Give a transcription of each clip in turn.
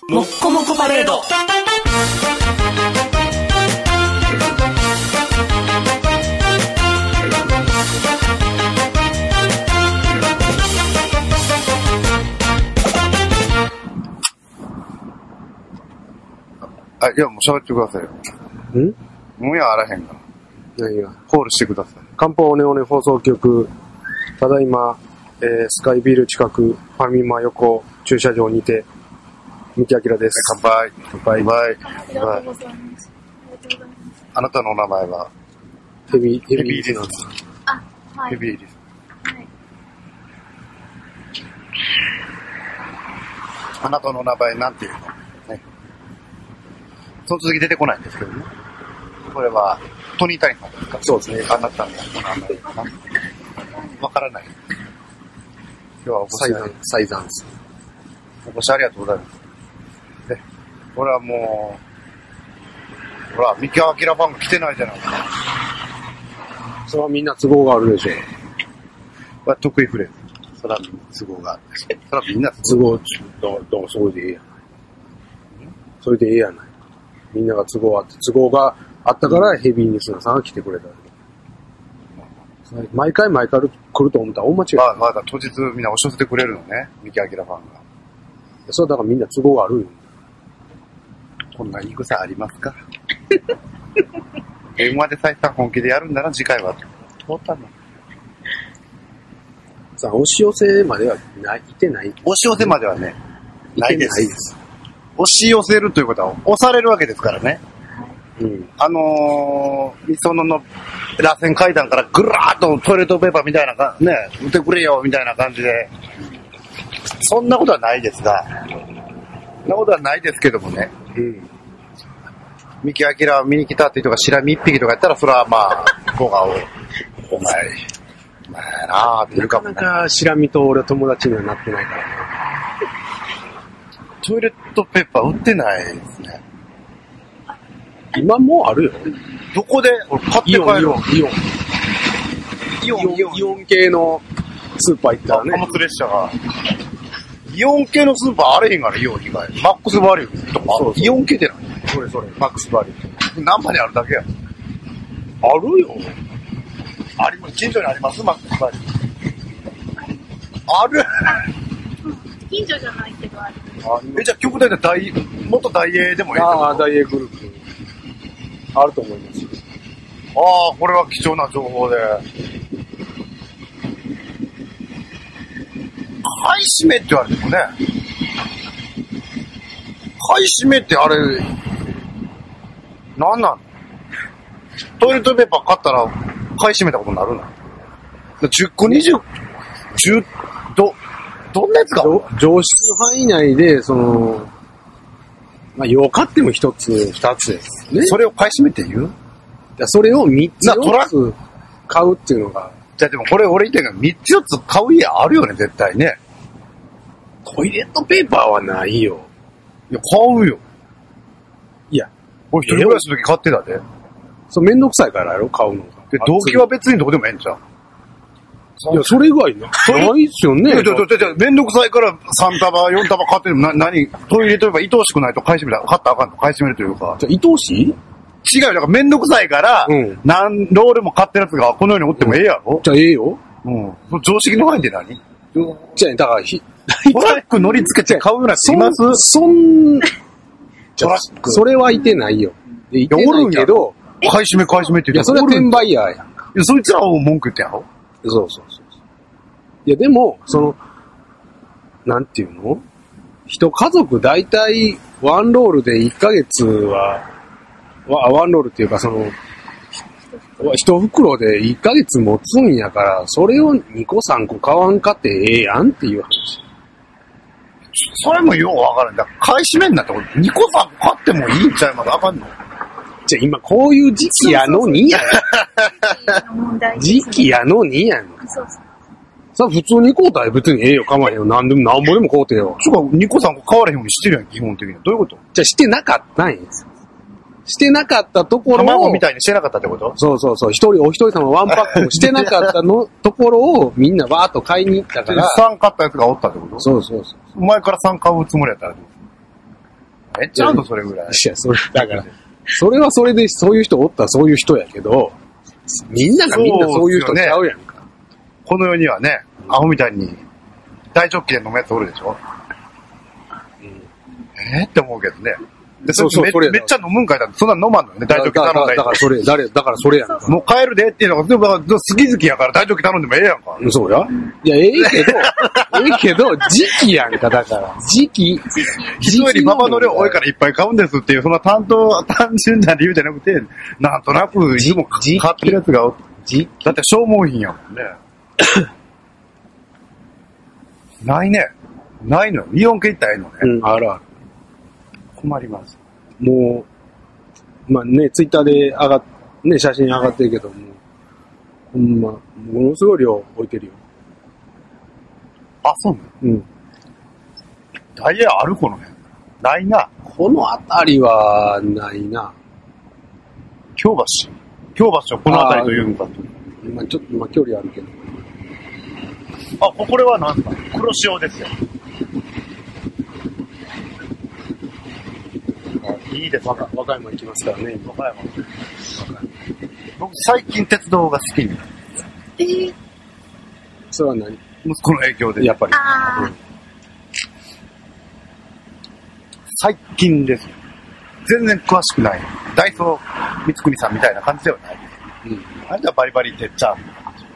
もっこもこパレード。 あ、いや、もう喋ってくださいよ。もうやあらへんから。 何がコールしてください。 漢方オネオネ放送局、ただいま、スカイビル近く、ファミマ横、駐車場にて、三木明です。 乾杯。 乾杯。 乾杯。 ありがとうございます。 あなたのお名前はヘビーリス。 あ、はい。 ヘビーリス。 はい。 あなたの名前なんていうのね。その続き出てこないんですけどね。これは、トニータイマーですか？ そうですね。 あなたのお名前かな。わからない。今日はお越しサイザンス。 お越しありがとうございます。で、これはもう、ほら、三木明ファンが来てないじゃないか。 それはみんな都合があるでしょう。 これ得意フレーズ。それは都合がある。それはみんな都合、それでええやない。それでええやない。みんなが都合があったからヘビーリスナーさんが来てくれた。毎回来ると思ったら大間違い。 まだ当日みんな押し寄せてくれるのね。三木明ファンが。 それだからみんな都合があるよ。 こんな言い草ありますかM1 で再三本気でやるんなら次回は通ったの。 さあ、押し寄せまではない、いてない。 押し寄せまではね、ないです。 ないです。 押し寄せるということは押されるわけですからね。 うん。 みそのの螺旋階段からぐらーっとトイレットペーパーみたいなね、売ってくれよみたいな感じで、そんなことはないですが、そんなことはないですけどもね。 うん。 三木明を見に来たって人がシラミ一匹とかやったら、それはまあ、こがお前やなーって言うかもね。 なかなかシラミと俺は友達にはなってないからね。 トイレットペーパー売ってないですね。 今もうあるよ。 どこで俺買って帰るイオン系のスーパー行ったらね。 貨物列車が。イオン系のスーパーあれへんから、イオン以外。マックスバリューとか。 そうイオン系でない。 それ、マックスバリュー。 ナンパにあるだけや。 あるよ。 あります。近所にあります？マックスバリュー。ある。 近所じゃないけどある。 じゃあ極大で元大英でもいいああ、大英グループ。あると思います。 ああ、これは貴重な情報で。買い占めって言われてもね。買い占めってあれ、なんなの？トイレットペーパー買ったら買い占めたことになるの？10個20、どんなやつが常識の範囲内で、まあ、よ買っても1つ、2つですね。 それを買い占めって言う？ それを3つ、4つ買うっていうのが。 じゃあでもこれ俺言ってんが3つ4つ買う家あるよね、絶対ね。 トイレットペーパーはないよ。 いや、買うよ。 いや。 俺一人暮らしの時買ってたで。 そう、めんどくさいからやろ、買うのが。 で、動機は別にどこでもええんちゃう？ いや、それ以外ないっすよね。 めんどくさいから3束、4束買ってるの。何トイレといえば愛おしくないと買い占めた。買ったらあかんと買い占めるというか。 じゃあ、愛おしい？ 違うよ。だからめんどくさいから、何ロールも買ってるやつがこの世におってもええやろ？ じゃあ、ええよ。 うん。常識の範囲で何？ じゃあ、だから、 トラック乗り付けて買うような人います？ それはいてないよ。いてないけど、 買い占めって言う。 いや、それは転売ヤーやんか。 いや、そいつらを文句言ってやろ？ そう。いや、でも、なんていうの？一家族大体、ワンロールで1ヶ月は、ワンロールっていうか、一袋で1ヶ月持つんやから、それを2個3個買わんかってええやんっていう話。 それもようわからん。だから買い占めんなってこと、2個3個買ってもいいんちゃいます？あかんの？ じゃあ今こういう時期やのにやん。時期やのにやん。 そう。 さあ普通に買うたら別にええよ、構わへんよ。なんぼでも買うてよ。 そうか、2個3個買われへんようにしてるやん、基本的に。どういうこと？ じゃあしてなかったんや。してなかったところを。 卵みたいにしてなかったってこと？ そう。お一人様ワンパックしてなかったのところをみんなわーっと買いに行ったから。 3買ったやつがおったってこと？ そう。 前から3買うつもりやったらどう？ めっちゃあるの、それぐらい。 いや、それ、だから、それはそれで、そういう人おったらそういう人やけど、みんながみんなそういう人ちゃうやんか。 この世にはね、アホみたいに大ジョッキで飲むやつおるでしょ。って思うけどね。で、 そうそうそれめっちゃ飲むんかいだって、そんな飲まんのよね、大ジョッキ頼んだり。 だからそれやんか。 もう帰るでっていうのが、でも好き好きやから大ジョッキ頼んでもええやんか。 そうや。いや、ええけど、時期やんか、だから。時期。 人よりママの量多いからいっぱい買うんですっていう、そんな単純な理由じゃなくて、なんとなく、いつも買ってるやつが、だって消耗品やもんね。ないね。ないのよ。イオン系行ったらええのね。 うん、あるある。 困ります。 もう、まあね、ツイッターでね、写真上がってるけども、ほんま、ものすごい量置いてるよ。 あ、そうなの？ うん。 ダイヤあるこの辺。ないな。 この辺りは、ないな。 京橋はこの辺りというのかと。 まあちょっと、まあ距離あるけど。 あ、これは何ですか？黒潮ですよ。いいですね。 和歌山行きますからね、今。 和歌山。僕、最近鉄道が好きに。 それは何？ 息子の影響で。 やっぱり。 最近です。全然詳しくない。ダイソー三國さんみたいな感じではない。 うん。 あれじゃバリバリてっちゃう。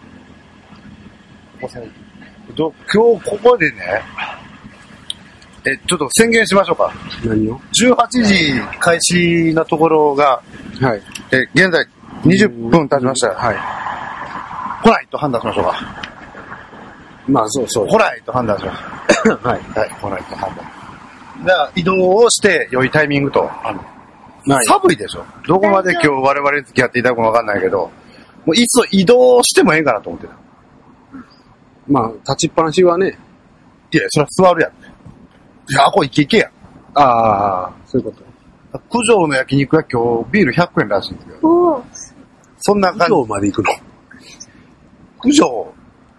今日ここでね、ちょっと宣言しましょうか。 何を 18時開始のところが、 はい。 現在20分経ちました。 はい。 来ないと判断しましょうか。 まあ、そう。 来ないと判断しましょう。 はい。 はい、来ないと判断。じゃあ、移動をして良いタイミングと、 はい。 寒いでしょ。どこまで今日我々に付き合っていただくかわかんないけど、もういっそ移動してもええかなと思ってた。 まあ、立ちっぱなしはね。 いや、それは座るやん。いや、これ行けやん。 ああ、そういうこと。 九条の焼肉は今日ビール100円らしいんですけど。そんな感じ。 九条まで行くの？ 九条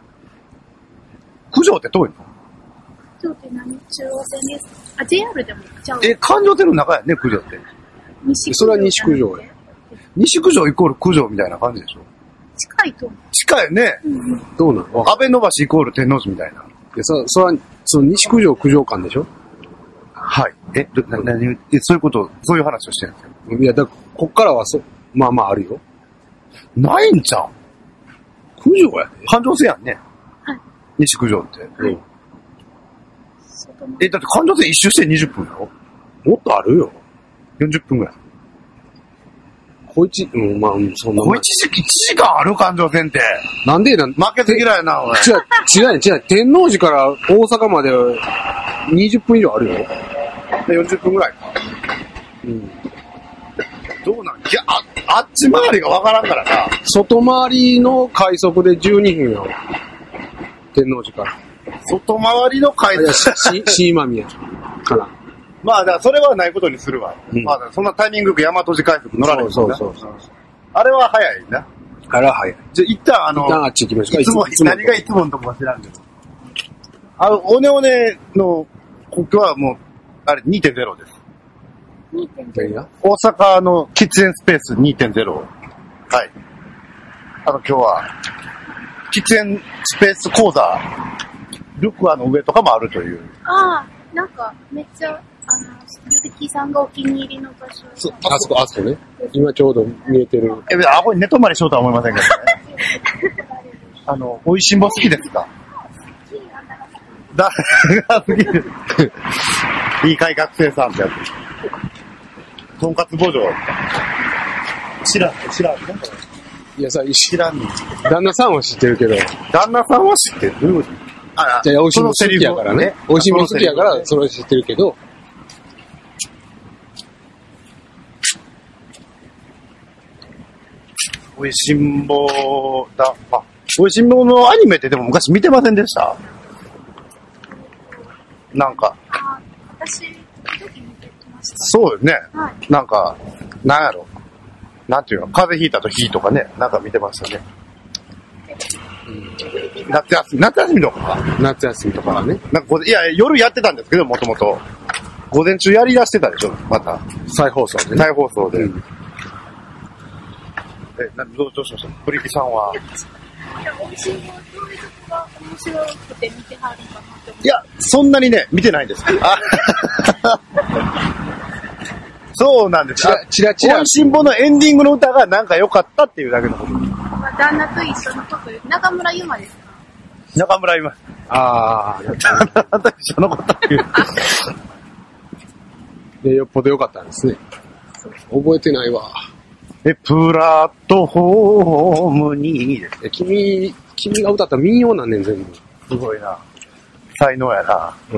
って遠いの？ 九条って何？中央線です。あ、JR でも行っちゃう。 環状線の中やね、九条って。 それは西九条や。 西九条イコール九条みたいな感じでしょ？ 近いと思う。 近いよね。 どうなの？ 安倍伸ばしイコール天王寺みたいな。 それは、その西九条九条間でしょ？ はい。そういうこと、そういう話をしてるんですよ。 いや、だから、こっからはまあまああるよ。 ないんちゃう？ 九条やで。 環状線やんね。 はい。 西九条って。 うん。 だって環状線一周して20分やろ？ もっとあるよ。 40分ぐらい。 まあ、そんな。 1時間ある環状線って。 なんで負けず嫌いな、おい。 違う。天王寺から大阪まで20分以上あるよ。 で40分ぐらいか。 うん。 どうなん？いや、あっち回りがわからんからな。 外回りの快速で12分よ。天王寺から。 外回りの回数。 新今宮から。 まあ、だからそれはないことにするわ。 うん、 まあ、そんなタイミングよく大和路快速乗られるんそう。 あれは早いな。 あれは早い。 じゃあ、一旦一旦あっち行きましょうか。 いつも、何がいつものとこか知らんけど。おねおねの国境はもう、あれ 2.0 です。 2.0。 大阪の喫煙スペース 2.0。はい。今日は、喫煙スペース講座、ルクアの上とかもあるという。 ああ、なんか、めっちゃ、ゆるきさんがお気に入りの場所。 あそこね。今ちょうど見えてる。 あこに寝泊まりしようとは思いませんけどね。美味しんぼ好きですか？だが好きです。いいかい学生さんってやつ。とんかつ墓場。知らん。 いやさ、 知らんの。 旦那さんは知ってるけど。 旦那さんは知ってる？どういうこと？ じゃあ、美味しいもん好きやからね。美味しいもん好きやから、それは知ってるけど。 美味しんぼだ。美味しんぼのアニメってでも昔見てませんでした？なんか。 私、時々見てました。 そうですね。 はい。 なんか、なんやろ。なんていうの、風邪ひいたと火とかね、なんか見てましたね。夏休みとか。 夏休みとかはね。 なんかいや、夜やってたんですけど、もともと。 午前中やり出してたでしょ、また。 再放送でね。 再放送で。 うんどうしましたプリキさんは。 いや、美味しいもの、どういうとこが面白くて見てはるかなって思って。 いや、そんなにね、見てないんです。そうなんです。 チラチラ美味しんぼのエンディングの歌がなんか良かったっていうだけのこと。 まあ、旦那と一緒のこと言う。中村ゆまですか？ 中村今。 ああ、 あんた一緒のこと言う。 で、よっぽど良かったんですね。覚えてないわ。 プラットフォームに。 君が歌った民謡なんねん、全部。 すごいな。才能やな。 うん。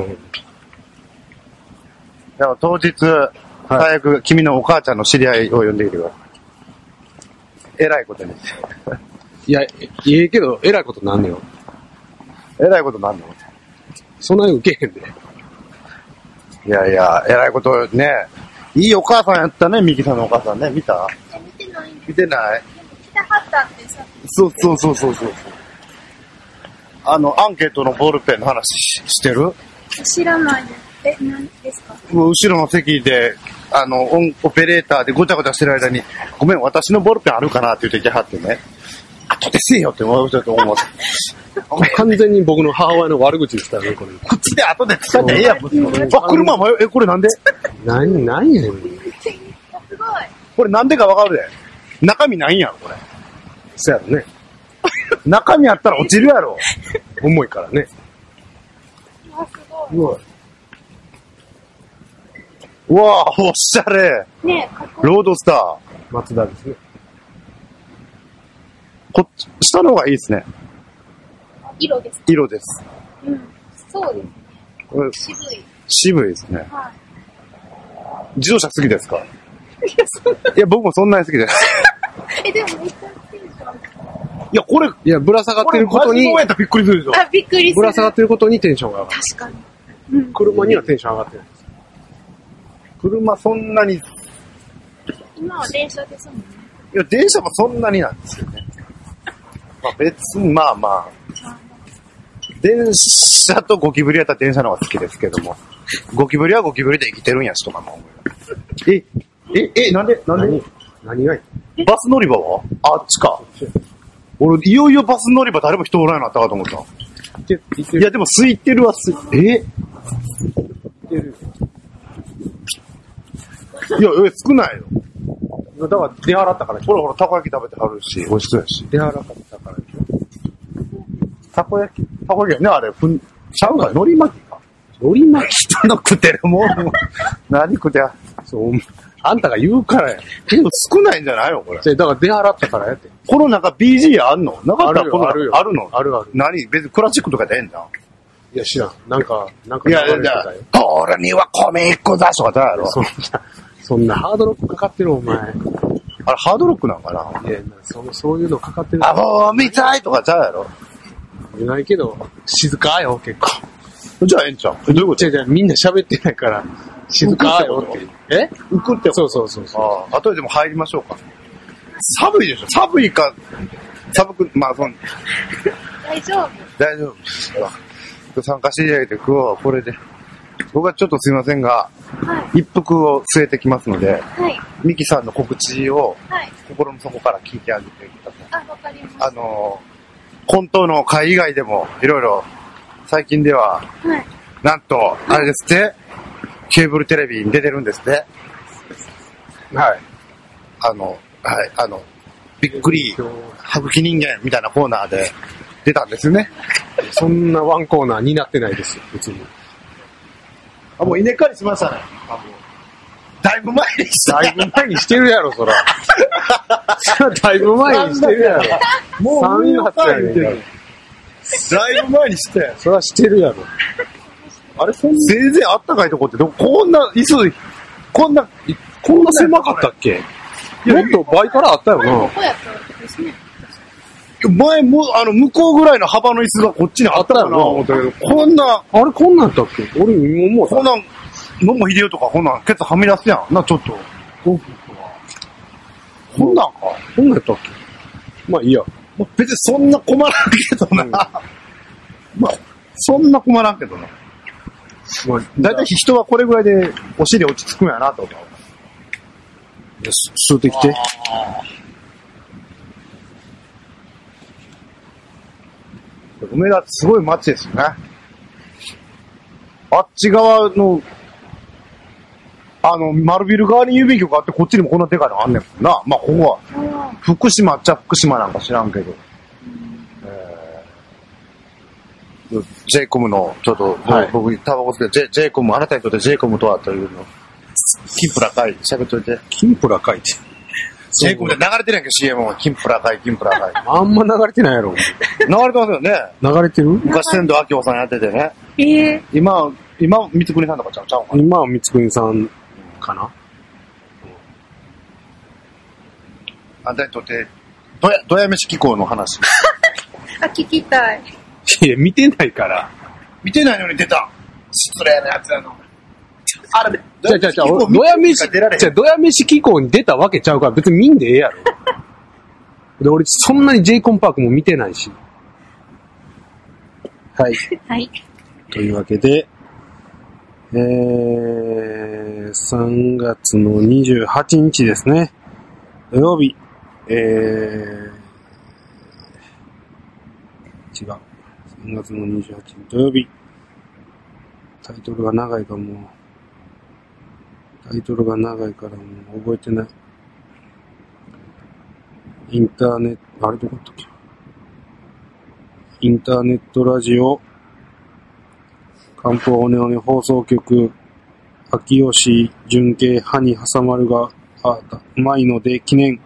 でも当日、最悪、君のお母ちゃんの知り合いを呼んでいるわ。えらいことに。 いや、いいけど、偉いことなんねよ。 えらいことなんのそんなに受けへんで。 いやいや、えらいことね。いいお母さんやったね、ミキさんのお母さんね。見た？ 見てないんです。 見てない？ でも来たはったってさ。 そう。アンケートのボールペンの話してる？ 知らないです。何ですか？ もう後ろの席で、オペレーターでごちゃごちゃしてる間に、ごめん、私のボールペンあるかなって言ってきはってね。後でせえよって思う人だと思う。 完全に僕の母親の悪口ですからね、これ。 こっちで後で使ってええやん。車も、これなんで？ 何やねん。 すごい。 これなんでかわかるで。中身ないんやろ、これ。 そやろね。 中身あったら落ちるやろ。 重いからね。 あ、すごい。 すごい。うわぁ、おしゃれ。 ねえ、かっこいい。 ロードスター。 松田ですね。 下の方がいいですね。 色です。 色です。 うん。そうですね。 これ渋い。 渋いですね。 は自動車好きですか？ い。いや、そんな。 いや、僕もそんなに好きです。 でもめっちゃテンション。 いや、これ、 いや、ぶら下がってることにこれマジ、やったらびっくりするでしょ。 あ、びっくりする。 ぶら下がってることにテンションが上がる。 確かに。うん。 車にはテンション上がってない。 車そんなに、い今は電車ですもんね。 や、電車もそんなになんですよね。まあ別に、まあ。電車とゴキブリやったら電車の方が好きですけども。ゴキブリはゴキブリで生きてるんやしとかも思います。なんで何がいい？ バス乗り場はあっちか。俺、いよいよバス乗り場誰も人おらんようになったかと思った。いや、でも空いてるはいや、少ないよ。 だから出払ったから。 ほら、たこ焼き食べてはるし、美味しそうやし。 出払ったから。 たこ焼きやね、あれ。ちゃうか、海苔巻きか。 海苔巻き人の食ってるもん。何食ってや。 そう、あんたが言うからや。 けど少ないんじゃないのこれ。 だから出払ったからやって。 この中 BG あんのなかったらこのあるよあるのある。 何別にクラシックとかでええんじゃん。 いや、知らん。なんかいや、 流れてたよ。 俺には米一個出しとかだやろ。 そんなハードロックかかってるお前。 あれ、ハードロックなんかな。 いや、そういうのかかってる。 アホみたいとかちゃうやろ。 言えないけど、静かよ、結構。 じゃあええんちゃうどういうこと違う、みんな喋ってないから、静かよって。え浮くってことそう。 ああ、後でも入りましょうか。寒いでしょ寒いか、寒く、まあ、 大丈夫。 大丈夫です。参加していただいて、今日はこれで。僕はちょっとすいませんが、 は一服を据えてきますので、 い。はい。 ミキさんの告知をはい。 心の底から聞いてあげてください。 あ、わかりました。 本当の会以外でも、いろいろ、最近では、 はい。 なんと、あれですって、ケーブルテレビに出てるんですって。 はい。 びっくり、歯茎人間みたいなコーナーで出たんですよね。 そんなワンコーナーになってないですよ、別に。 あ、もう稲刈りしましたね。だいぶ前にした。 だいぶ前にしてるやろ、そら。だいぶ前にしてるやろ。 もう 3月やねんから。 だいぶ前にして。 そらしてるやろ。 あれ、せいぜいあったかいとこってこんな椅子、こんな狭かったっけ？もっと倍からあったよこな。 こやったらですね。 前も、向こうぐらいの幅の椅子がこっちにあったよな、思ったけど、こんな、 あれこんなんやったっけ？俺今思うた。 こんなん、野茂英雄とかこんなん、ケツはみ出すやん。な、ちょっと。こんなんか。 こんなんやったっけ？まあいいや。 まあ別にそんな困らんけどな。まあ、そんな困らんけどな。 まあ、 だいたい人はこれぐらいでお尻落ち着くんやなと思う。 吸ってきて。 梅田ってすごい街ですよね。あっち側の、丸ビル側に郵便局あって、こっちにもこんなでかいのあんねんもんな。まあ、ここは、福島っちゃ福島なんか知らんけど。ジェイコムの、ちょっと、 はい僕、タバコ吸って、ジェイコム、あなたにとってジェイコムとはというの、金プラ会、喋っといて。 金プラ書いて。 ジェイコムで流れてるやんけ、CM は。金プラ会、金プラ会。 あんま流れてないやろ。 流れてますよね。 流れてる？ 昔、仙道明夫さんやっててね。今、三つ国さんとかちゃうかな。 今は三つ国さんかな。 あんたにとって、どや飯機構の話。 あ、聞きたい。 いや、見てないから。 見てないのに出た。失礼なやつやな。あれ、 じゃあ、ドヤ飯、ドヤ飯機構に出たわけちゃうから別に見んでええやろ。で、俺そんなにジェイコンパークも見てないし。はい。 はい。 というわけで、3月の28日ですね。土曜日、違う。3月の28日土曜日。タイトルが長いからもう、タイトルが長いからもう覚えてない。インターネット、あれどこだったっけ？インターネットラジオ、漢方オネオネ放送局、秋吉純系歯に挟まるが、うまいので記念、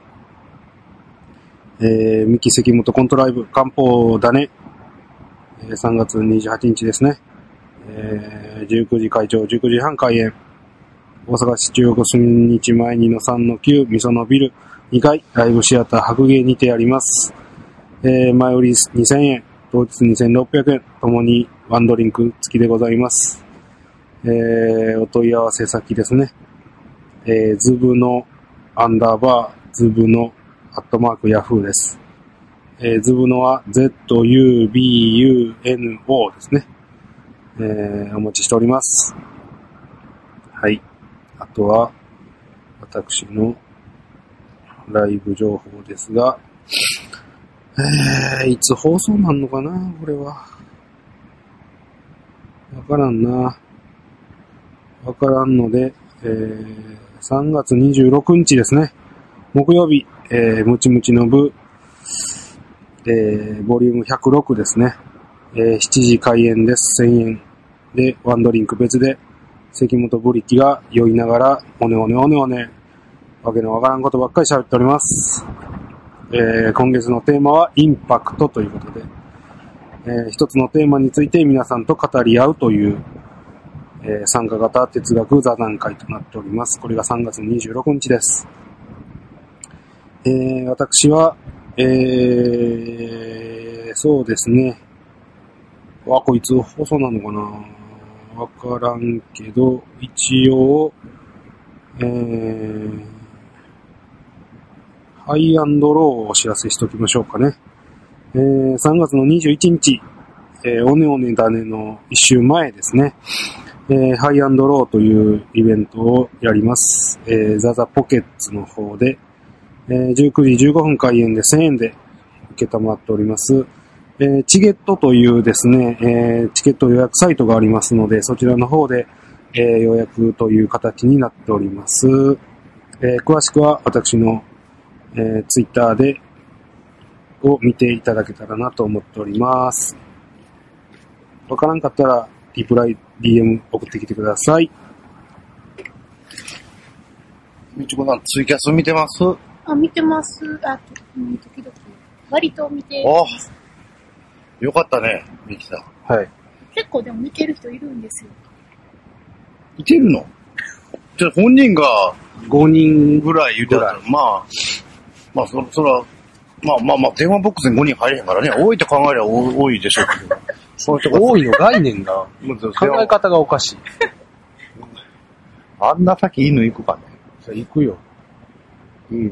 三木関本コントライブ、漢方だね、3月28日ですね。19時会場、19時半開演。大阪市中央住日前2-3-9、みそのビル2階、ライブシアター白芸にてあります。前売り2000円、当日2600円、ともにワンドリンク付きでございます。お問い合わせ先ですね。ズブのアンダーバー、ズブのアットマークヤフーです。ズブのは ZUBUNO ですね。お待ちしております。はい。あとは、私のライブ情報ですが、いつ放送なんのかなこれは。わからんな。わからんので、3月26日ですね。木曜日、ムチムチの部、ボリューム106ですね。7時開演です。1000円で、ワンドリンク別で、関本ブリキが酔いながら、おねおねおねおね、わけのわからんことばっかり喋っております。今月のテーマはインパクトということで、一つのテーマについて皆さんと語り合うという、参加型哲学座談会となっております。これが3月26日です。私は、そうですね。こいつ放送なのかなわからんけど、一応、ハイアンドローをお知らせしておきましょうかね。3月の21日、おねおねだねの一週前ですね。ハイアンドローというイベントをやります。ザザポケッツの方で、19時15分開演で1000円で受けたまっております。チゲットというですね、チケット予約サイトがありますので、そちらの方で、予約という形になっております。詳しくは私の、ツイッターでを見ていただけたらなと思っております。わからんかったらリプライ DM 送ってきてください。 みちこさんツイキャス見てます？ あ、見てます。時々。割と見てます。 よかったね、ミキさん。 はい。 結構でも見てる人いるんですよ。 いてるの？じゃあ本人が 5人ぐらい言うてたら、まあ、そら、まあ、電話ボックスに5人入れへんからね、多いと考えれば多いでしょうけど。 そういう多いの概念が、考え方がおかしい。 あんな先犬行くかね。 行くよ。 いいね。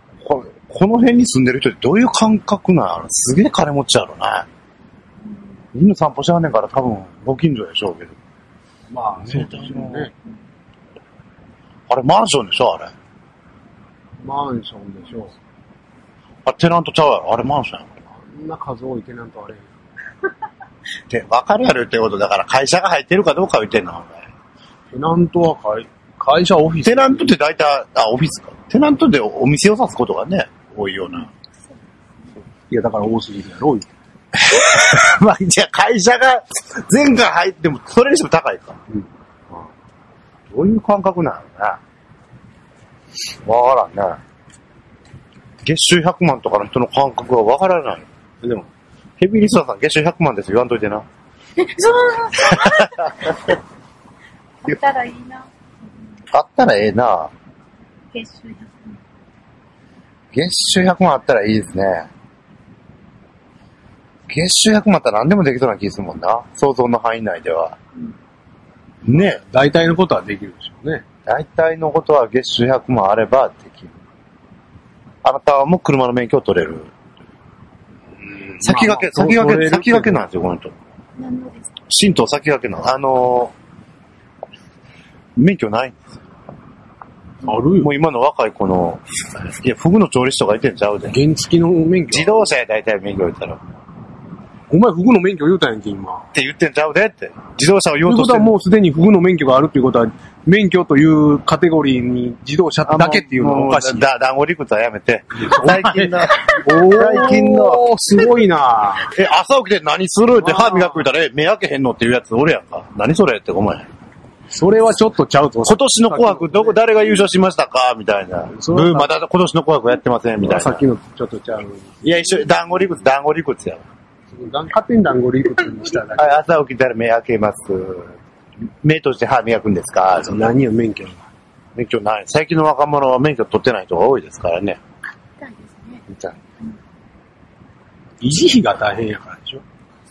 この辺に住んでる人ってどういう感覚なの？すげえ金持ちやろね。 犬散歩しはんねんから多分ご近所でしょうけど。 まあ、そうでしょうね。 あれマンションでしょあれ。 マンションでしょう。 あ、テナントちゃうやろあれマンションやろ。 あんな数多いテナントあれ。 って分かるやろってことだから会社が入ってるかどうか言ってんのお前。 テナントは会社オフィス。 テナントって大体、オフィスか。テナントでお店を指すことがね、多いような。 いや、だから多すぎるやろ。 まあ、じゃあ会社が前回入っても、それにしても高いか。 うん。 どういう感覚なのね。わからんね。月収100万とかの人の感覚はわからない。でも、ヘビーリスナーさん月収100万です言わんといてな。 あったらいいな。 あったらええな。 月収100万。 月収100万あったらいいですね。月収100万あったら何でもできそうな気するもんな。想像の範囲内では。ねえ。 大体のことはできるでしょうね。 大体のことは月収100万あればできる。あなたも車の免許を取れる。先駆けなんですよ、この人。 何のですか？ 神道先駆けの。免許ないんですよ。 あるよ。 もう今の若い子の、いや、フグの調理師とかいてんちゃうで。 原付の免許。 自動車や大体免許言ったら。 お前フグの免許言うたんやんけ、今。 って言ってんちゃうでって。自動車を言おうとしてる。 ということはもうすでにフグの免許があるっていうことは、免許というカテゴリーに自動車だけっていうのはおかしい。 団子理屈はやめて。最近の、 すごいな朝起きて何するって歯磨く言ったら、目開けへんのっていうやつおるやんか。何それってお前。 それはちょっとちゃうと。 今年の紅白誰が優勝しましたかみたいな。まだ今年の紅白やってませんみたいな。 さっきのちょっとちゃう。 いや、一緒、団子理屈や。 勝手に団子理屈にしただけ。 朝起きたら目開けます。目として歯磨くんですか何よ、免許。 免許ない。最近の若者は免許取ってない人が多いですからね。 あったんですね。 維持費が大変やからでしょ。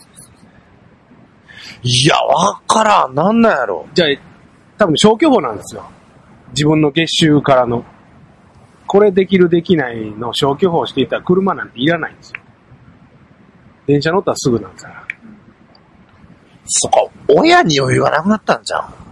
いや、わからん。なんなんやろ。 じゃあ、多分消去法なんですよ。自分の月収からの。これできるできないの消去法していたら車なんていらないんですよ。電車乗ったらすぐなんですから。 そこ、親に余裕がなくなったんじゃん。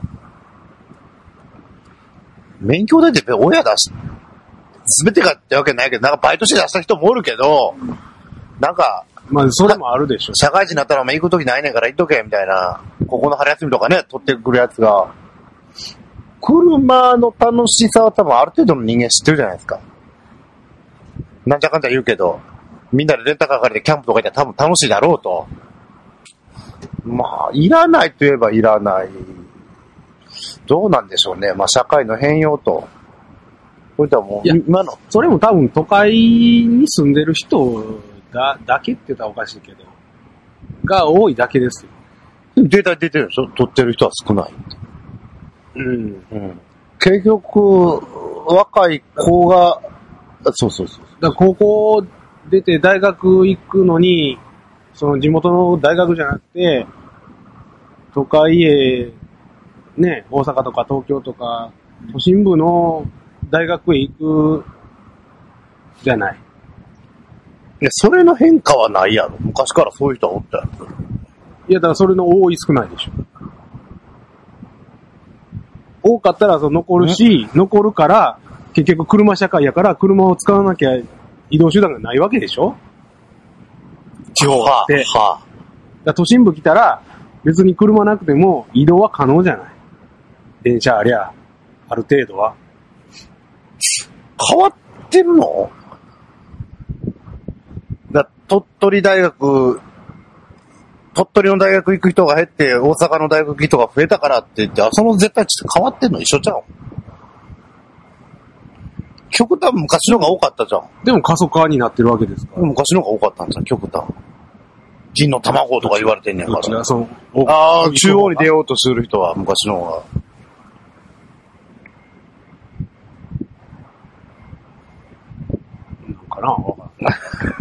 免許代って親出し、すべてがってわけないけど、なんかバイトして出した人もおるけど、なんか、 まあ、それもあるでしょ。 社会人になったらお前行くときないねんから行っとけ、みたいな。ここの春休みとかね、取ってくるやつが。車の楽しさは多分ある程度の人間知ってるじゃないですか。なんちゃかんちゃ言うけど、みんなでレンタカー借りてキャンプとか行ったら多分楽しいだろうと。まあ、いらないと言えばいらない。どうなんでしょうね。まあ、社会の変容と。これとはもう、今の。 それも多分都会に住んでる人だけって言ったらおかしいけど、が多いだけですよ。 データ出てるでしょ？取ってる人は少ない。うん。結局、若い子が、そう。 だから高校出て大学行くのに、その地元の大学じゃなくて、都会へ、ね、大阪とか東京とか、都心部の大学へ行く、じゃない。 いや、それの変化はないやろ。昔からそういう人はおったやろ。 いや、だからそれの多い少ないでしょ。多かったら残るし、残るから、結局車社会やから車を使わなきゃ移動手段がないわけでしょ。 地方で。 だ都心部来たら、別に車なくても移動は可能じゃない。電車ありゃ、ある程度は。 変わってるの？鳥取の大学行く人が減って、大阪の大学行く人が増えたからって言って、その絶対値変わってんの一緒じゃん。極端昔のが多かったじゃん。 でも過疎化になってるわけですから。 昔のが多かったんじゃん、極端。銀の卵とか言われてんねんから。中央に出ようとする人は昔の方が。 なんかなわかんない。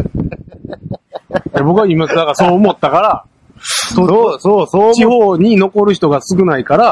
僕は今、だからそう思ったから、 そう。 地方に残る人が少ないから、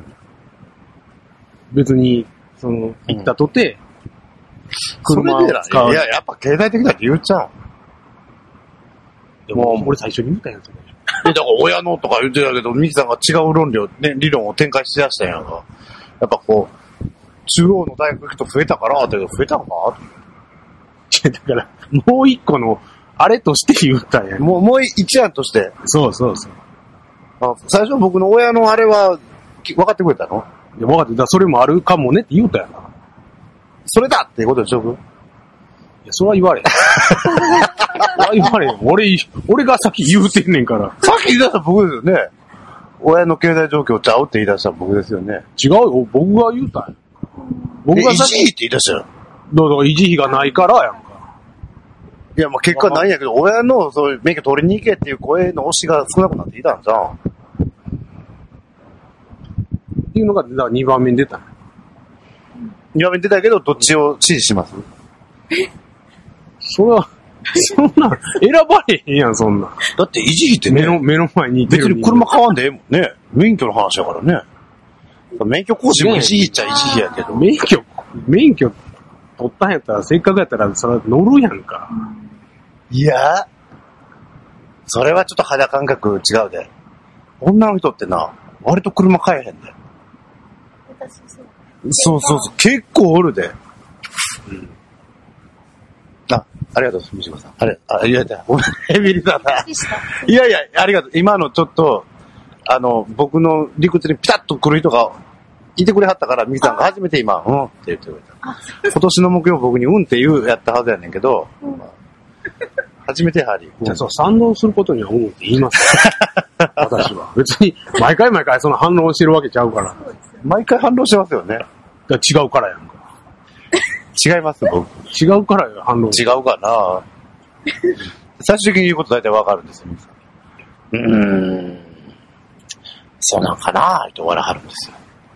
別に、行ったとて、車を使う。 いや、やっぱ経済的だって言っちゃう。 もう、俺最初に言ったやつ。 だから親のとか言ってたけど、ミキさんが違う理論を展開して出したんやんか。やっぱこう、中央の大学行くと増えたから、って増えたのかだから、もう一個の、あれとして言ったんや。 もう一案として。 そうそうそう。 最初僕の親のあれは、分かってくれたの？ いや、分かってた。それもあるかもねって言うたやんか。 それだっていうことでしょ？ いや、それは言われへん。それは言われへん。俺が先言うてんねんから。 さっき言い出した僕ですよね。親の経済状況ちゃうって言い出した僕ですよね。 違うよ。僕が言うたんや。僕が維持費って言い出したよ。 だから維持費がないからやんか。 いや、まあ結果ないんやけど、親のそういう免許取りに行けっていう声の押しが少なくなっていたんじゃん。 っていうのが、だから2番目に出たんや。 2番目に出たけど、どっちを支持します？ それは、そんな、選ばれへんやん、そんな。 だって維持費ってね、 目の前にいてる別に車買わんでええもんね。免許の話やからね。免許更新も維持費っちゃ維持費やけど。 免許取ったんやったら、せっかくやったら、それ乗るやんか。 いや、それはちょっと肌感覚違うで。女の人ってな、割と車買えへんで。 私そう。 そうそうそう、結構おるで。うん。ありがとう、三島さん。いや、ごめん、エミリさんだ。いやいや、ありがとう。今のちょっと、僕の理屈にピタッと来る人がいてくれはったから、ミキさんが初めて今、うんって言ってくれた。今年の目標僕にうんって言うやったはずやねんけど、初めてやはり。 じゃあそう、賛同することにはうんって言います。私は。別に、毎回その反論してるわけちゃうから。 毎回反論してますよね。 違うからやんか。 違います、僕。 違うからよ、反論。 違うかな最終的に言うこと大体わかるんですよ、皆さん。そうなんかなって終わらはるんですよ。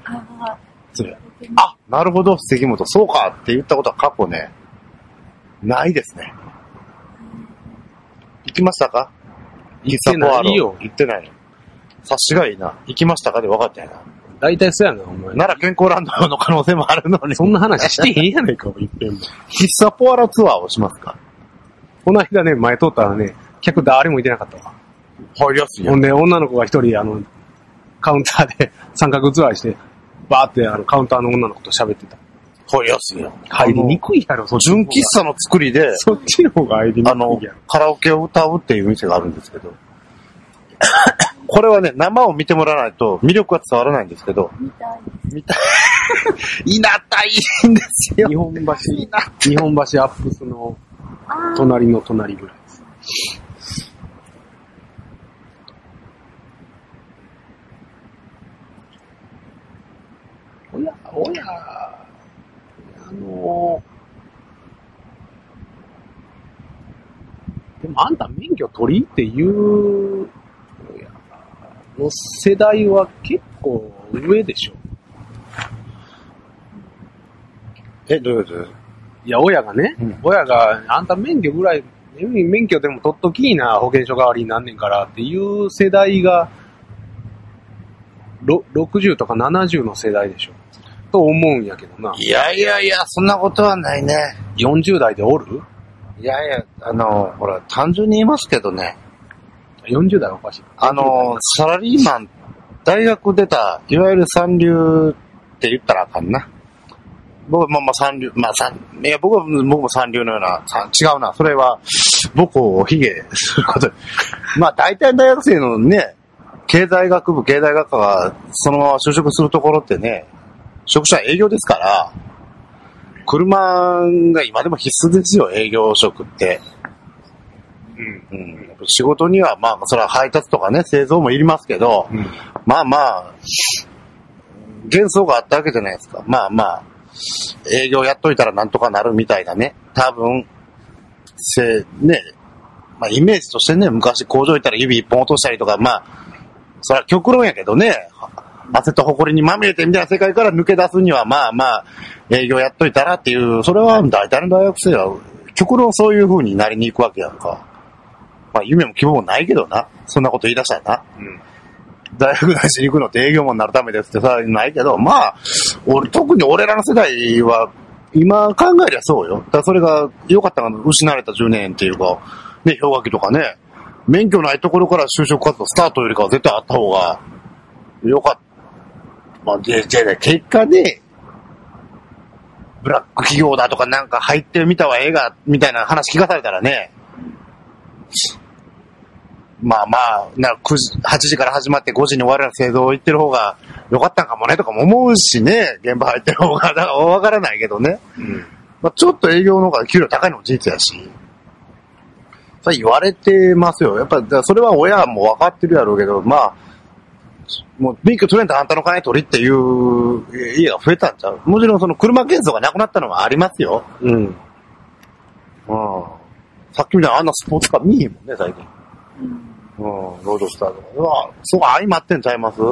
なるほど、関本、そうかって言ったことは過去ね、ないですね。行きましたか？ 行ってないよ。 行ってないの。察しがいいな。行きましたかで分かったやな。 大体そうやな、お前。 なら健康ランドの可能性もあるのに。 そんな話してへんやないか、いっぺんも。 喫茶ポアロツアーをしますか？ この間ね、前通ったらね、客誰もいてなかったわ。 入りやすいやん。 ほんで、女の子が一人、カウンターで三角ツアーして、バーってカウンターの女の子と喋ってた。 入りやすいやん。 入りにくいやろ、そっち。 純喫茶の作りで、 そっちの方が入りにくいやろ。 カラオケを歌うっていう店があるんですけど、これはね、生を見てもらわないと魅力は伝わらないんですけど、見たい。いなたいんですよ。 日本橋アップスの隣の隣ぐらいです。でもあんた免許取りっていうの世代は結構上でしょ。 どういうこと？ いや、親がね、親があんた免許ぐらい、免許でも取っときいな、保険証代わりになんねんからっていう世代が、60とか70の世代でしょ。と思うんやけどな。 いや、そんなことはないね。 40代でおる？ いや、ほら、単純に言いますけどね。 40代はおかしい。 サラリーマン、大学出た、いわゆる三流って言ったらあかんな。僕は三流、僕も三流のような、違うな。それは、僕を卑下すること。大体大学生のね、経済学部、経済学科がそのまま就職するところってね、職種は営業ですから、車が今でも必須ですよ、営業職って。仕事には、それは配達とかね、製造もいりますけど、幻想があったわけじゃないですか。営業やっといたらなんとかなるみたいなね、多分、イメージとしてね、昔工場行ったら指一本落としたりとか、それは極論やけどね、汗と埃にまみれてみたいな世界から抜け出すには、営業やっといたらっていう、それは大体の大学生は、極論そういう風になりに行くわけやんか。夢も希望もないけどな。そんなこと言い出したらな。大学内しに行くのって営業マンになるためですってさ、ないけど、特に俺らの世代は、今考えりゃそうよ。だからそれが良かったのが失われた10年っていうか、ね、氷河期とかね、 免許ないところから就職活動スタートよりかは絶対あった方がよかった。まあ、じゃあ結果で、ブラック企業だとかなんか入ってみたは映画みたいな話聞かされたらね、まあまあ、8時から始まって5時に終わるような製造行ってる方がよかったんかもねとかも思うしね、現場入ってる方が、だからわからないけどね。まあ、ちょっと営業の方が給料高いのも事実やし、それ言われてますよ。やっぱり、それは親も分かってるやろうけど、まあ、もう免許取れんとあんたの金取りっていう家が増えたんちゃう。もちろんその車検査がなくなったのはありますよ。さっきみたいなあんなスポーツカー見えへんもんね、最近。ロードスターとか。そう相まってんちゃいます？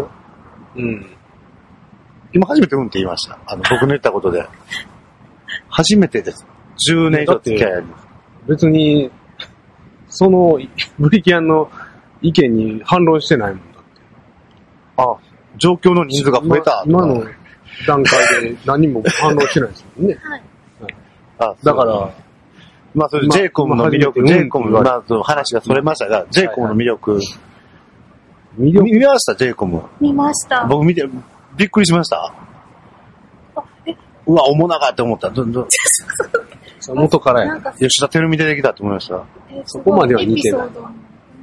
今初めてって言いました。僕の言ったことで。初めてです。10年以上付き合いあります。 別に、その、ブリキャンの意見に反論してないもんだって。 状況の人数が増えた。 今の段階で何も反論してないですもんね。だから、 まあ、それ、ジェイコムの魅力、ジェイコムの話がそれましたが、ジェイコムの魅力。見ました、ジェイコム。 見ました。 僕見て、びっくりしました。うわ、重長って思った。 元からや。 吉田照美出てきたって思いました。 そこまでは似てない。 面白か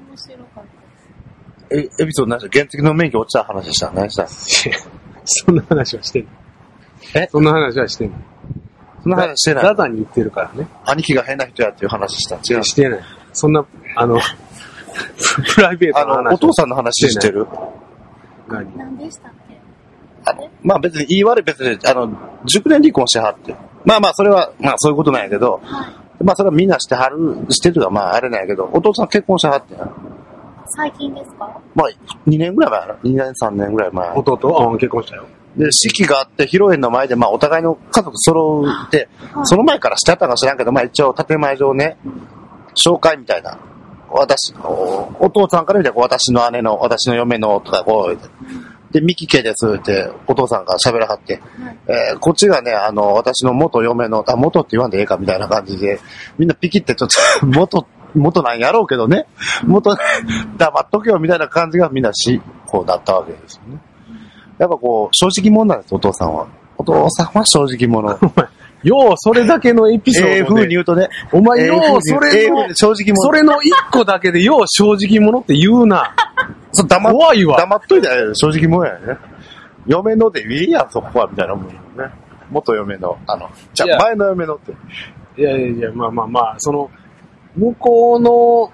ったです。 エピソード何でした？原付の免許落ちた話した？何した？ そんな話はしてない。そんな話はしてない。 そんな話してない。 ザザに言ってるからね。 兄貴が変な人やっていう話した。違う。 してない。そんな、プライベートの話。 お父さんの話してる？ 何でしたっけ？ まあ別に言い悪い別に、熟年離婚してはって。まあまあそれは、まあそういうことなんやけど、まあそれはみんなしてるがまああれなんやけど、お父さん結婚してはってん。 最近ですか？ まあ2年ぐらい前やな。2年3年ぐらい前。 弟結婚したよ。 で、式があって、披露宴の前で、まあ、お互いの家族揃って、その前からしてあったか知らんけど、まあ、一応、建前上ね、紹介みたいな。お父さんから見て、私の姉の、私の嫁の、とか、こう、で、ミキ家です、って、お父さんが喋らはって、こっちがね、私の元嫁の、元って言わんでええか、みたいな感じで、みんなピキってちょっと、元なんやろうけどね、黙っとけよ、みたいな感じがみんなこうだったわけですよね。やっぱこう、正直者なんです、お父さんは。お父さんは正直者。 よう、それだけのエピソードで。 風に言うとね。 お前よう、それの、 正直者。 それの一個だけでよう正直者って言うな。 怖いわ。黙っといたら正直者やね。嫁のでいいやん、そこは、みたいなもんね。元嫁の、じゃあ前の嫁のって。 いや、まあ、向こうの、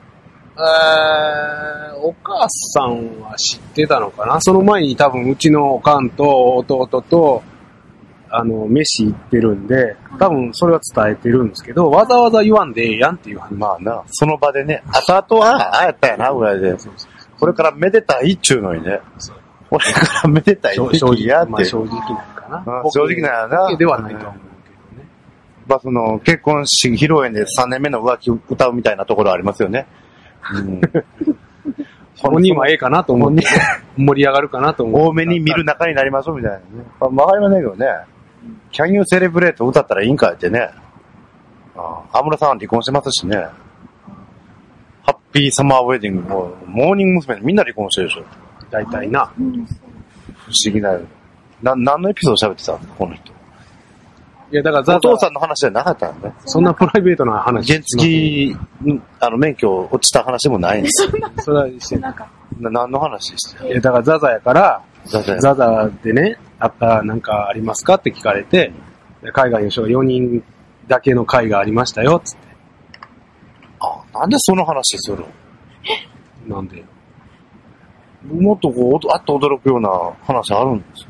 お母さんは知ってたのかな。その前に多分うちのおかんと弟と、飯行ってるんで、多分それは伝えてるんですけど、わざわざ言わんでええやんっていう話。 まあな、その場でね、後々は、ああやったやな、ぐらいで。これからめでたいっちゅうのにね。これからめでたいって正やって。 まあ正直なんかな。 正直なんやな。 ボケではないと思うけどね。 まあ結婚式披露宴で3年目の浮気を歌うみたいなところありますよね。 本人はええかなと思って、盛り上がるかなと思って。 多めに見る仲になりましょうみたいなね。わかりませんけどね。Can you celebrate 歌ったらいいんかってね。安室さん離婚してますしね。ハッピーサマーウェディングも、モーニング娘。みんな離婚してるでしょ。 大体な。 不思議な。何のエピソード喋ってたんですか、この人。 いや、だからお父さんの話じゃなかったんだね。 そんなプライベートな話。 原付、免許落ちた話でもないんですよ。 それはしてない。 何の話でした？ いや、だからザザやから、ザザでね、なんかありますかって聞かれて、海外の人が4人だけの会がありましたよ、つって。 なんでその話するの？なんで？ もっとあっと驚くような話あるんですよ。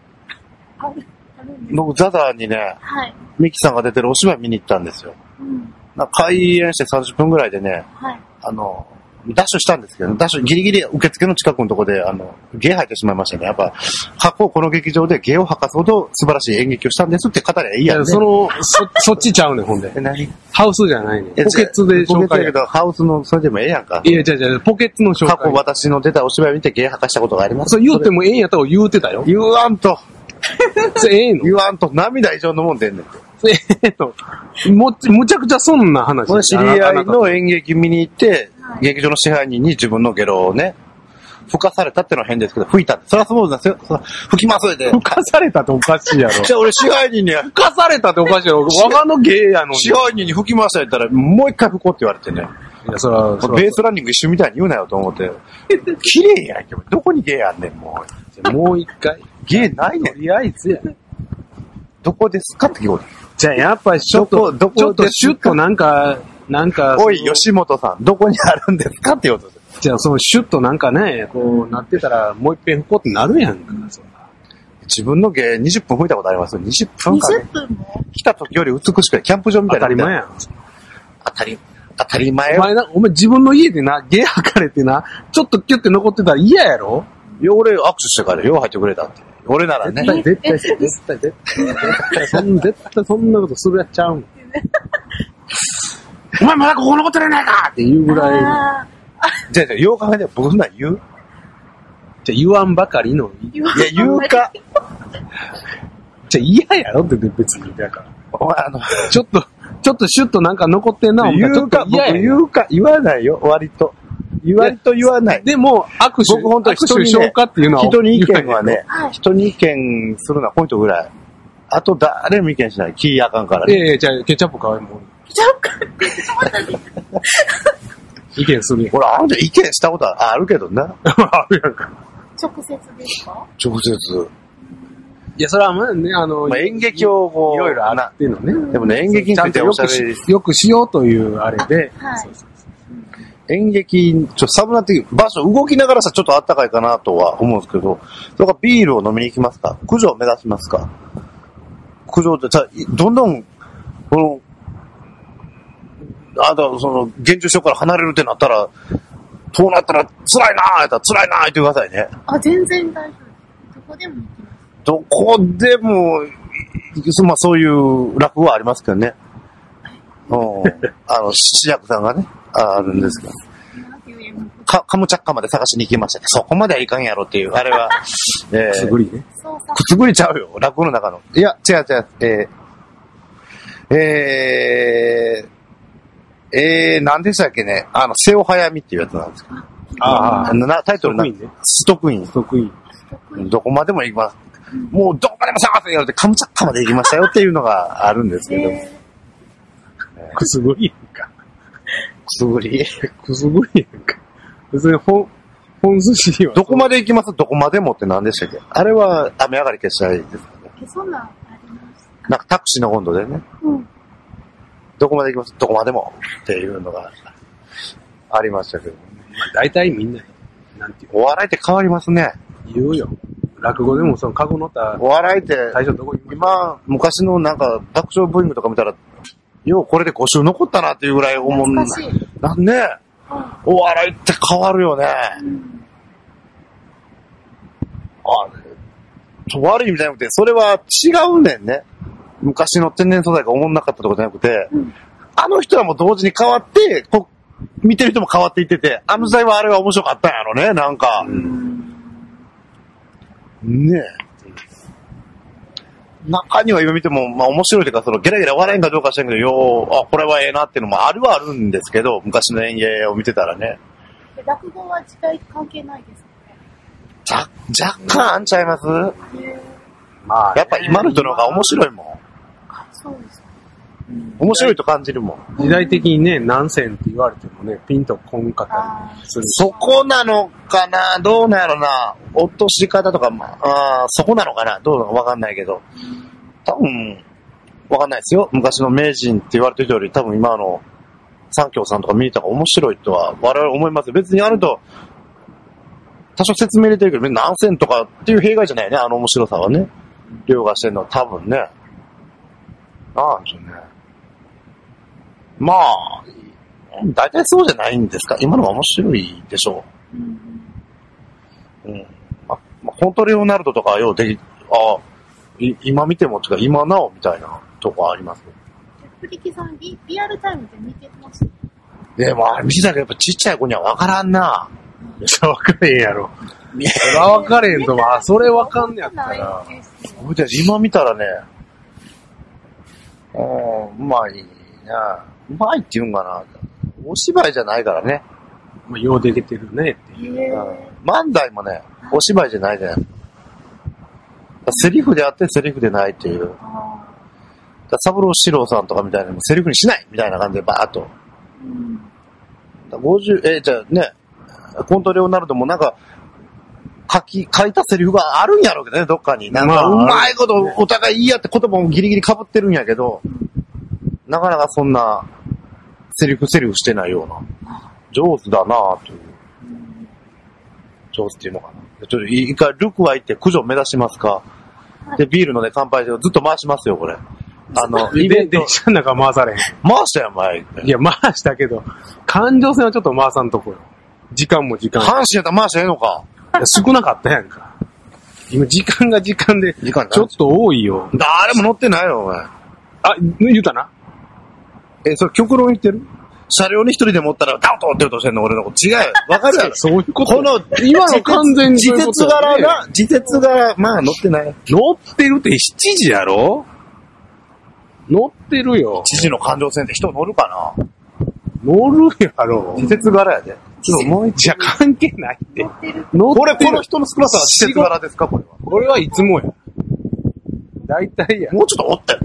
僕、ザザにね、ミキさんが出てるお芝居見に行ったんですよ。開演して30分ぐらいでね、ダッシュしたんですけど、ダッシュギリギリ受付の近くのところで、芸吐いてしまいましたね。やっぱ、過去この劇場で芸を吐かすほど素晴らしい演劇をしたんですって語りゃいいやんね。 そっちちゃうねん、ほんで。ハウスじゃないねん。ポケッツで紹介。 だけど、ハウスの、それでもええやんか。 いや、違う、ポケッツの紹介。 過去私の出たお芝居見て芸吐かしたことがあります。 そう言ってもええんやったら言うてたよ。 言わんと。 ええの？ 言わんと涙以上のもん出んねんて。 むちゃくちゃそんな話。 知り合いの演劇見に行って、 はい。 劇場の支配人に自分のゲロをね、吹かされたってのは変ですけど、吹いたって。それはそうですよ。吹きますで。 吹かされたっておかしいやろ。 じゃあ俺支配人に、 吹かされたっておかしいやろ。我がの芸やのに。 支配人に吹き回したら言ったら、もう一回吹こうって言われてね。 いや、そら、 ベースランニング一緒みたいに言うなよと思って。綺麗やんけ。どこに芸あんねん、もう。 もう一回。 芸ないねん。 とりあえずや。 どこですかって聞こう。 じゃあやっぱりちょっと、 どこちょっとシュッとなんか、 おい、吉本さん、どこにあるんですかって言おうとする。 じゃあそのシュッとなんかね、こうなってたらもう一遍吹こうってなるやんか。そんな自分の芸20分吹いたことありますよ。20分かね。 20分も来た時より美しくて、キャンプ場みたいな。 当たり前やん。 当たり前よ。 お前自分の家でな、芸吐かれてな、ちょっとキュッて残ってたら嫌やろ。 いや、俺握手してからよう入ってくれたって。俺ならね。 絶対そんなことするやっちゃうん。お前まだここ残ってないかっていうぐらい。 あじゃあ、よう考えて僕そんなん言う？ じゃ言わんばかりの。 ーいや、言うか。 じゃ嫌やろって別に。だから。 お前ちょっとシュッとなんか残ってんな、 言うか、僕嫌や言うか、言わないよ、割と。割と言わない。 でも、握手、 僕本当に人にね消化っていうのは人に意見はねはい、 人に意見するのはポイントぐらい。あと誰も意見しない。気あかんからね。 じゃあケチャップ買えもん。 じゃあ、 意見するやん。 俺、あの人意見したことあるけどな。 あるやんか。 直接ですか？ 直接。 いや、それはまあね、 まあ、演劇をこう、 いろいろあるっていうのね。 でもね、演劇についておしゃべり、 よくしようというあれで。 はい。 演劇、ちょっと寒なってきて場所動きながらさ、ちょっと暖かいかなとは思うんですけど、それからビールを飲みに行きますか？九条を目指しますか？九条ってさ、どんどん、この、あなた、その、現住所から離れるってなったら、そうなったら辛いなーやったら辛いなー言ってくださいね。 あ、全然大丈夫。どこでも行きます。 どこでも、まあそういう落語はありますけどね。七役さんがね、あるんですけど。 なんていう演目？ カムチャッカまで探しに行きましたね。そこまではいかんやろっていう、あれは、 くすぐりね。 そうさ。 くすぐりちゃうよ、落語の中の。いや、違う、何でしたっけね、瀬尾早見っていうやつなんですけど。 ああ、 タイトルな、ストクイーン。 得意。 どこまでも行きます。もうどこまでも探せよって、カムチャッカまで行きましたよっていうのがあるんですけど。 くすぐりやんか。 くすぐり。 くすぐりやんか。別に本寿司は。 どこまで行きますどこまでもって何でしたっけ？あれは雨上がり消したいですかね。 そんなんありましなんかタクシーの温度でね。 た。うん。 どこまで行きますどこまでもっていうのがありましたけど、ね。 大体みんな、なんていうお笑いって変わりますね。 言うよ。落語でもそのカゴ乗ったお笑いって、 最初どこに今、昔のなんか爆笑ブーイングとか見たら、ようこれで5週残ったなっていうぐらい思う。 懐かしい。 なんね、お笑いって変わるよね。 うん。 悪い意味じゃなくて、それは違うねんね。昔の天然素材が思んなかったとかじゃなくて、 うんあの人らも同時に変わって、見てる人も変わっていってて、あの時代はあれは面白かったんやろね、なんか。ねえ。中には今見ても、まあ面白いというか、そのゲラゲラ笑えんかどうか知らんけど、これはええなっていうのもあるはあるんですけど、昔の演芸を見てたらね。 落語は時代関係ないですかね。 若干あんちゃいますまあ、 やっぱ今の人の方が面白いもん。 あ、そうですか。 面白いと感じるもん。 時代的にね、何銭って言われてもね、ピンとこんかったりする。 そこなのかなどうなんやろな落とし方とか、そこなのかなどうなのかわかんないけど。多分、わかんないですよ。昔の名人って言われてるより、多分今の三協さんとか見た方が面白いとは我々思います。別にあると、多少説明入れてるけど、何銭とかっていう弊害じゃないね。あの面白さはね。凌駕してるのは多分ね。なんでしょうね。まあ、大体そうじゃないんですか。今のが面白いでしょう。本当レオナルドとかよう今見てもとか今なおみたいなとこあります。 プリキさんリアルタイムで見てます？ でも見てたけどやっぱちっちゃい子には分からんな。 それ分かれへんやろ。それは分かれへんと思う。それ分かんねやったら。 今見たらね、うまいな。うまいって言うんかな。お芝居じゃないからね。 まあ、ようできてるねっていう。 へ漫才もね、お芝居じゃないじゃないですか。セリフであってセリフでないっていう。三郎四郎さんとかみたいなのもセリフにしないみたいな感じでバーっと。50、じゃあね、コントレオナルドもなんか、書いたセリフがあるんやろうけどね、どっかに。なんか、うまいことお互い言い合って言葉もギリギリ被ってるんやけど、なかなかそんな、セリフしてないような。上手だなぁという。上手っていうのかな。ちょっと一回ルクは行って駆除目指しますか。で、ビールのね、乾杯でずっと回しますよ、これ。 イベント。電車の中回されへん。 回したよ、前。 いや、回したけど、環状線はちょっと回さんとこよ。時間も時間。 阪神やったら回したらええのか。 少なかったやんか。今、時間が時間で、ちょっと多いよ。 誰も乗ってないよ、お前。 あ、言うたな。 それ極論言ってる？車両に一人で持ったら、ダウトって言うとしてんの、俺のこと。違うよ。わかるやろ。 そういうこと。 この、 今の完全に自節柄な、自節柄、まあ乗ってない。 乗ってるって7時やろ？乗ってるよ。 知事の環状線って人乗るかな？ 乗るやろ。 自節柄やで。 もうじゃ関係ないって。 乗ってる。 これ、この人の少なさは自節柄ですか、これは。 これはいつもや。大体や。 もうちょっとおって。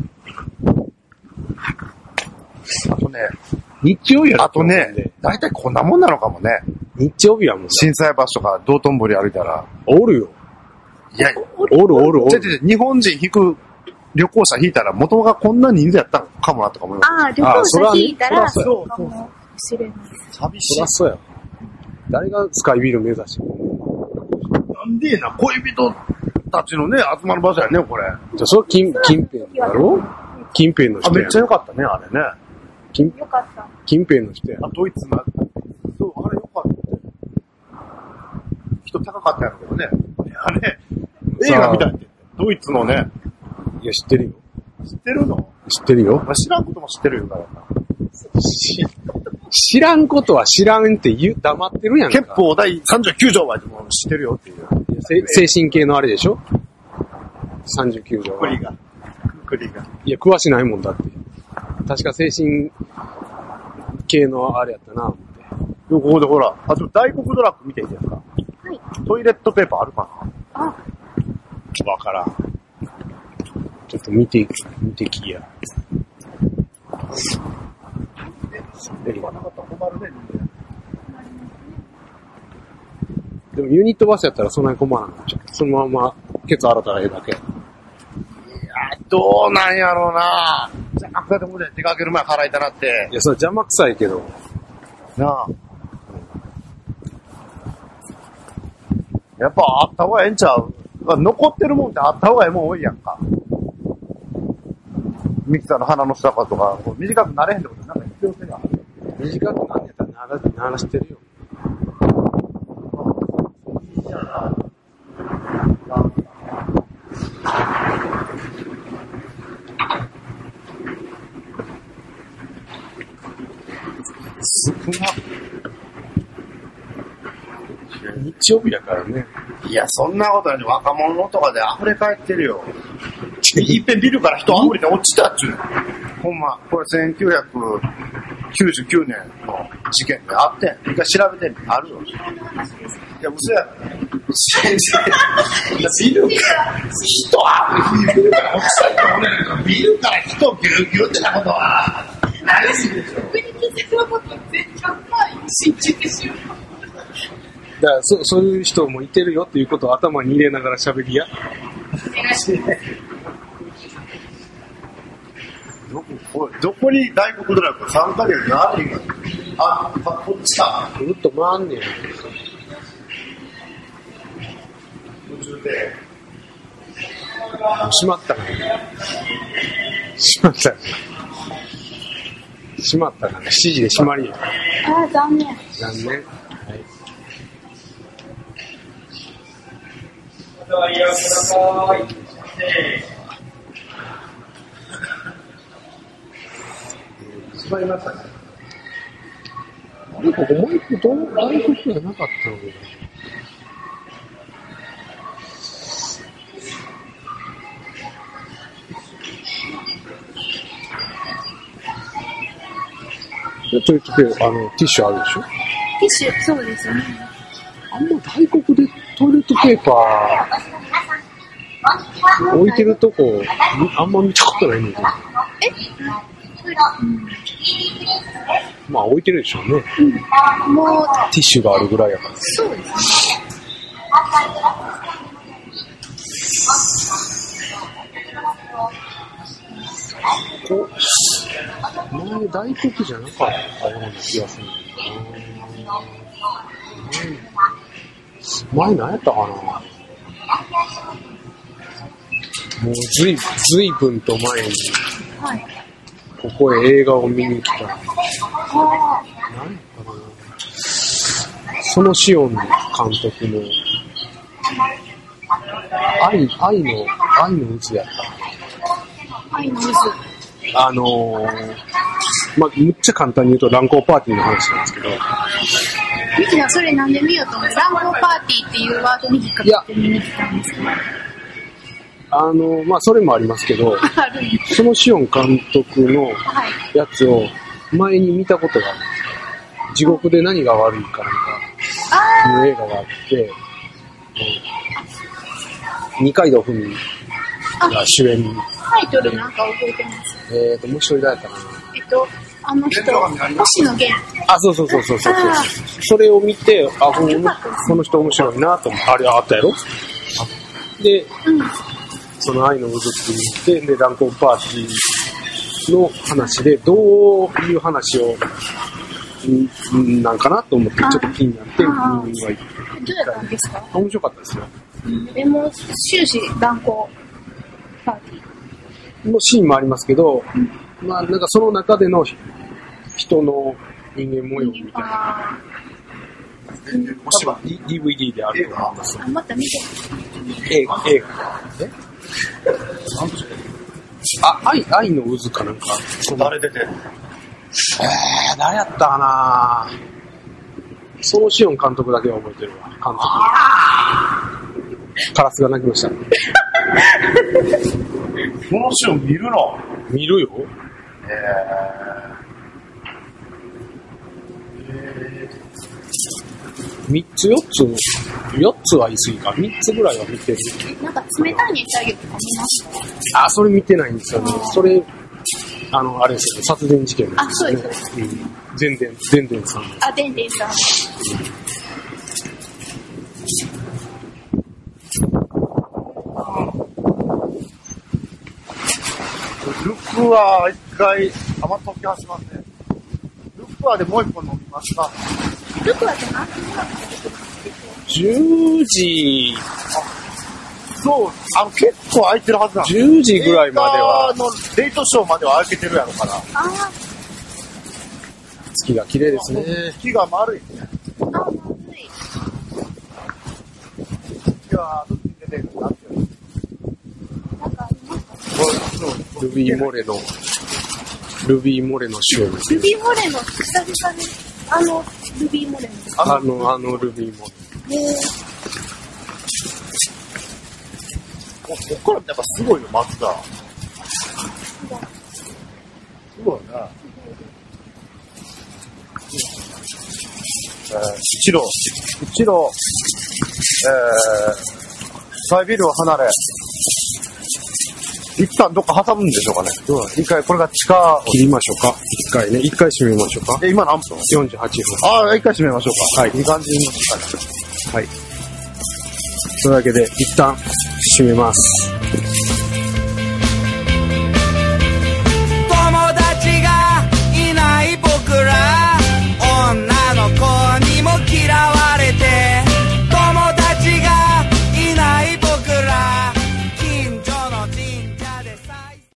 あとね、 日曜日やあとね、大体こんなもんなのかもね。 日曜日はもう。 震災橋とか道頓堀歩いたら。 おるよ。 いや、 おる。 日本人引く旅行者引いたら元がこんな人数やったのかもなとか思います。 ああ、旅行者引いたら、 そうかもしれない。 寂しい。 そらそうや。誰がスカイビル目指してるの？ なんでな、恋人たちのね、集まる場所やね、これ。 じゃあ、それ近辺だろ？近辺の人や。 めっちゃ良かったね、あれね。 よかった。 近辺の人や。 ドイツの、そう、あれ良かった。人高かったやろけどね。あれ、映画みたいって。ドイツのね。 いや、知ってるよ。 知ってるの？ 知ってるよ。 まあ、知らんことも知ってるよ、だからな。 知らんことは知らんって黙ってるやんか。 憲法第39条はもう知ってるよっていう。 精神系のあれでしょ ?39 条は。 国が。 いや、詳しないもんだって。確か精神系のあれやったな、思って。 ここでほら、あと大黒ドラッグ見ていいですか？ はい。 トイレットペーパーあるかな？ あ、 わからん。ちょっと見てきや。でもユニットバスやったらそんなに困らないじゃん。そのままケツ洗ったらええだけ。 どうなんやろうな。じゃあ、だってもう出かける前払いたなって。 いや、それ邪魔くさいけど。 なあ。やっぱあった方がええんちゃう？残ってるもんってあった方がええもん多いやんか。ミキサーの鼻の下とか、短くなれへんってことなんか必要性がある。 短くなんやったら鳴らしてるよ。少な。日曜日やからね。 いや、そんなことない。若者とかで溢れ返ってるよ。いっぺんビルから人溢れて落ちたっちゅう。ほんま、これ1999年の事件であってん。一回調べてみあるよ。いや、嘘やからね。ビルから人ビルから落ちたって俺なんかビルから人ギュギュってなことはないしでしょ。 上に聞いてること全然信じてしまう。 だからそういう人もいてるよっていうことを頭に入れながら喋りや。 どこに大黒ドラッグ参加で何がこっちか。 ぐるっと回んねん。 途中で。 閉まったかな。閉まったかな。閉まったかな。7時で閉まりや。 ああ、残念。 残念。はい。 お座りください。 閉まりましたね。あれ、ここマイクどう外国がなかったのかな。ちょいちょいティッシュあるでしょ？ テティッシュ、そうですよね。 あんま外国でトイレットペーパー置いてるとこ、あんま見たことないので。まあ置いてるでしょうね。 もう、 ティッシュがあるぐらいやから。 そうですね。 前大黒じゃなかったような気がするんだよな。前何やったかな。もうずいぶんと前に、 はい。 ここへ映画を見に来た。何やったかな。そのシオン監督の愛の渦やった。 愛の渦。 まあ、むっちゃ簡単に言うと乱交パーティーの話なんですけど。 ミキさん、それなんで見ようと思う？乱交パーティーっていうワードに引っかかって見に来たんですか？ まあ、それもありますけど、そのシオン監督のやつを前に見たことがあるんですよ。地獄で何が悪いかなんか、の映画があって、二階堂ふみが主演。 タイトルなんか覚えてます。 もう一人誰だったかな。 あの人、星野源。 あ、そう。それを見て、この人面白いなと思って、あれあったやろ？で、その愛の渦って言って、で、乱交パーティーの話で、どういう話を、なんかなと思って、ちょっと気になって、見には行って。 どうやったんですか？ 面白かったですよ。 でも、終始乱交パーティー。 のシーンもありますけど、まあ、なんかその中での人の人間模様みたいな。もしろ DVD であると思います。 また見て。 映画。愛の渦かなんか。 誰出てる？ 誰やったかな。そのシオン監督だけは覚えてるわ。監督。カラスが鳴きました。 このシーン見るの？ 見るよ。3つ4つは言い過ぎか。3つぐらいは見てる。 なんか冷たい熱帯魚とか見ました？ それ見てないんですよね。それ、あれですよね。殺人事件ですよね。 そうです。 でんでんさん。 でんでんさん。 ルックは一回、余っときはしますね。ルックはでもう一本飲みますか？ ルックはじゃなくて、 10時。 そう、結構空いてるはずなんですよ。 10時ぐらいまでは。 レイトショーまでは空けてるやろから。 月が綺麗ですね。 月が丸いですね。 丸い。 月はどっちに出てるかなって。 なんかありますか？ ルビーモレのシオンです。 ルビーモレの久々にルビーモレの。 ルビーモレ。 こっからやっぱすごいよ、松田。すごいな。一路、サイビルを離れ、一旦どっか挟むんでしょうかね。一回、これが地下。 切りましょうか。一回閉めましょうか。 今何分？ 48分。 一回閉めましょうか。はい。いい感じに。 はい。というわけで、一旦閉めます。